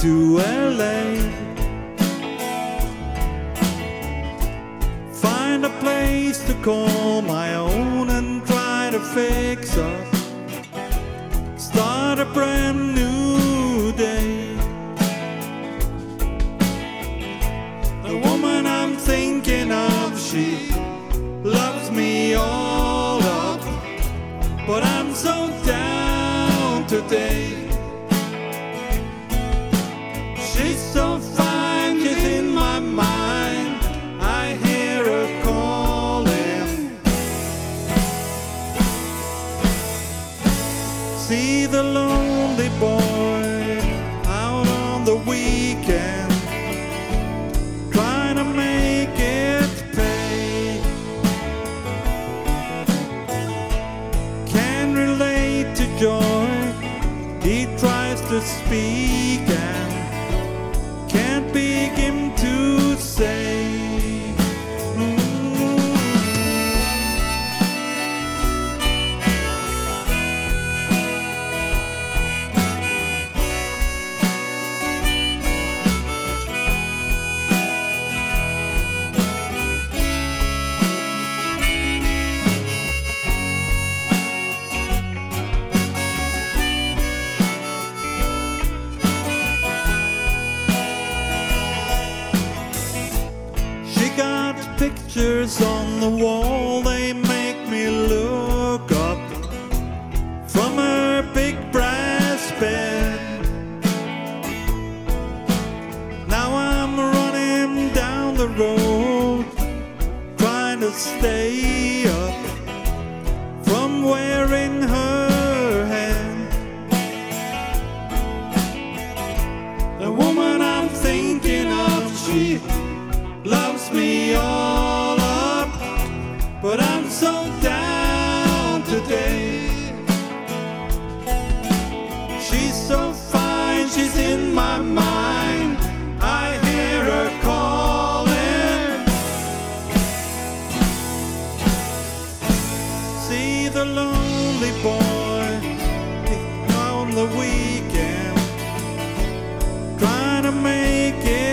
to LA. Find a place to call my own and try to fix up. Start a brand new day. The woman I'm thinking of, she loves me all up, but I'm so down today. She's so fine, she's in my mind. I hear her calling. See the lonely boy out on the weekend, trying to make it pay. Can relate to joy, he tries to speak and can't begin to say. Got pictures on the wall, they make me look up from her big brass bed. Now I'm running down the road, trying to stay up from wearing her hand. The woman I'm thinking of, she loves me all up, but I'm so down today. She's so fine, she's in my mind. I hear her calling. See the lonely boy on the weekend, trying to make it